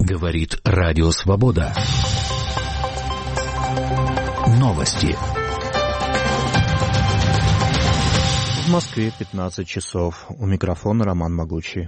Говорит Радио Свобода. Новости. В Москве 15 часов. У микрофона Роман Могучий.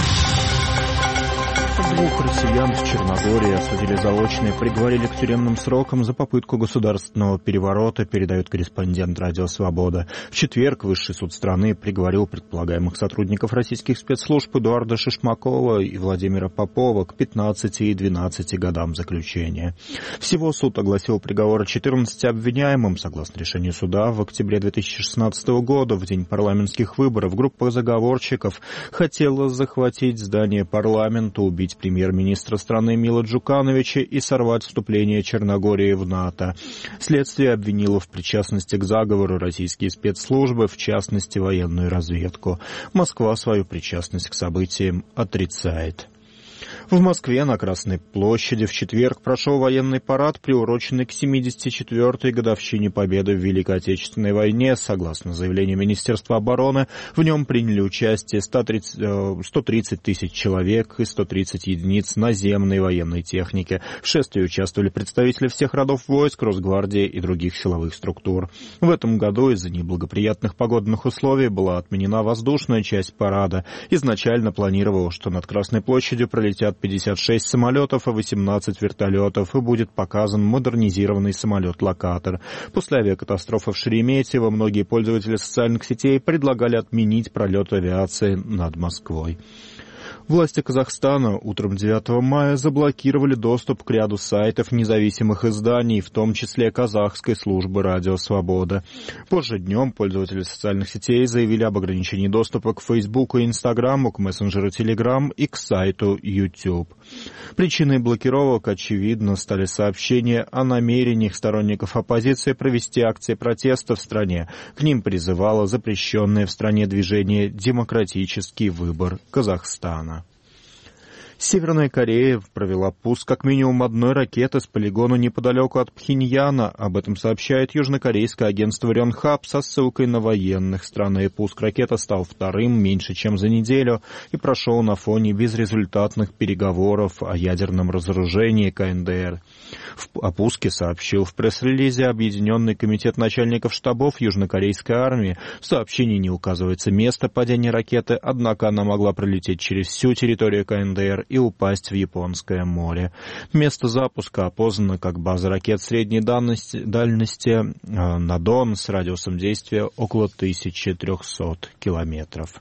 Двух россиян в Черногории осудили заочно и приговорили к тюремным срокам за попытку государственного переворота, передает корреспондент Радио Свобода. В четверг Высший суд страны приговорил предполагаемых сотрудников российских спецслужб Эдуарда Шишмакова и Владимира Попова к 15 и 12 годам заключения. Всего суд огласил приговоры 14 обвиняемым. Согласно решению суда, в октябре 2016 года, в день парламентских выборов, группа заговорщиков хотела захватить здание парламента, убить премьер-министра страны Мила Джукановича и сорвать вступление Черногории в НАТО. Следствие обвинило в причастности к заговору российские спецслужбы, в частности военную разведку. Москва свою причастность к событиям отрицает. В Москве на Красной площади в четверг прошел военный парад, приуроченный к 74-й годовщине победы в Великой Отечественной войне. Согласно заявлению Министерства обороны, в нем приняли участие 130 тысяч человек и 130 единиц наземной военной техники. В шествии участвовали представители всех родов войск, Росгвардии и других силовых структур. В этом году из-за неблагоприятных погодных условий была отменена воздушная часть парада. Изначально планировалось, что над Красной площадью пролетят 56 самолетов и 18 вертолетов, и будет показан модернизированный самолет-локатор. После авиакатастрофы в Шереметьево многие пользователи социальных сетей предлагали отменить пролет авиации над Москвой. Власти Казахстана утром 9 мая заблокировали доступ к ряду сайтов независимых изданий, в том числе казахской службы «Радио Свобода». Позже днем пользователи социальных сетей заявили об ограничении доступа к Фейсбуку и Инстаграму, к мессенджеру Телеграм и к сайту YouTube. Причиной блокировок, очевидно, стали сообщения о намерениях сторонников оппозиции провести акции протеста в стране. К ним призывало запрещенное в стране движение «Демократический выбор Казахстана». Северная Корея провела пуск как минимум одной ракеты с полигона неподалеку от Пхеньяна. Об этом сообщает южнокорейское агентство Рёнхап со ссылкой на военных страны. Пуск ракеты стал вторым меньше, чем за неделю, и прошел на фоне безрезультатных переговоров о ядерном разоружении КНДР. О пуске сообщил в пресс-релизе Объединенный комитет начальников штабов южнокорейской армии. В сообщении не указывается место падения ракеты, однако она могла пролететь через всю территорию КНДР и упасть в Японское море. Место запуска опознано как база ракет средней дальности «Надон» с радиусом действия около 1300 километров.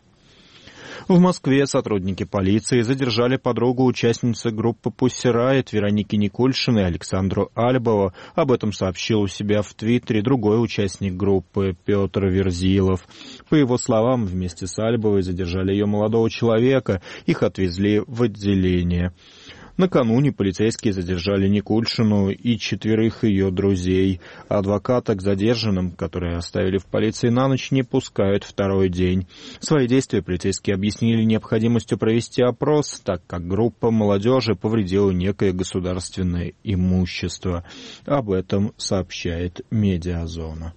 В Москве сотрудники полиции задержали подругу участницы группы Pussy Riot Вероники Никульшиной Александру Альбову. Об этом сообщил у себя в Твиттере другой участник группы Петр Верзилов. По его словам, вместе с Альбовой задержали ее молодого человека. Их отвезли в отделение. Накануне полицейские задержали Никульшину и 4 ее друзей. Адвоката к задержанным, которые оставили в полиции на ночь, не пускают второй день. Свои действия полицейские объяснили необходимостью провести опрос, так как группа молодежи повредила некое государственное имущество. Об этом сообщает Медиазона.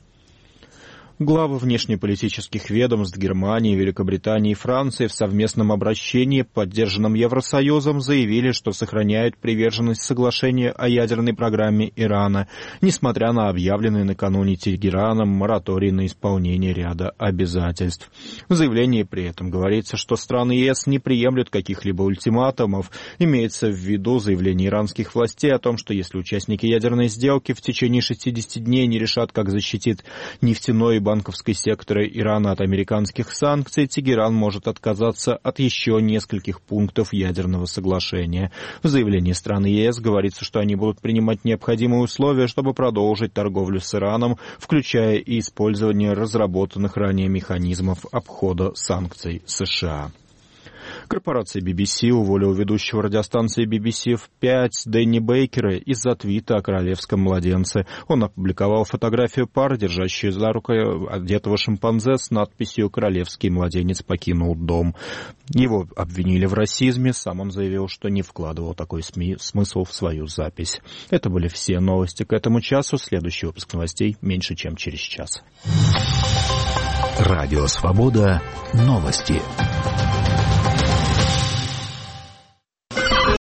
Главы внешнеполитических ведомств Германии, Великобритании и Франции в совместном обращении, поддержанном Евросоюзом, заявили, что сохраняют приверженность соглашению о ядерной программе Ирана, несмотря на объявленный накануне Тегераном мораторий на исполнение ряда обязательств. В заявлении при этом говорится, что страны ЕС не приемлют каких-либо ультиматумов. Имеется в виду заявление иранских властей о том, что если участники ядерной сделки в течение 60 дней не решат, как защитить нефтяной и банковской секторы Ирана от американских санкций, Тегеран может отказаться от еще нескольких пунктов ядерного соглашения. В заявлении стран ЕС говорится, что они будут принимать необходимые условия, чтобы продолжить торговлю с Ираном, включая и использование разработанных ранее механизмов обхода санкций США. Корпорация BBC уволила ведущего радиостанции BBC в 5 Дэнни Бейкера из-за твита о королевском младенце. Он опубликовал фотографию пары, держащую за руку одетого шимпанзе с надписью «Королевский младенец покинул дом». Его обвинили в расизме, сам он заявил, что не вкладывал такой смысл в свою запись. Это были все новости к этому часу. Следующий выпуск новостей меньше, чем через час. Радио Свобода. Новости.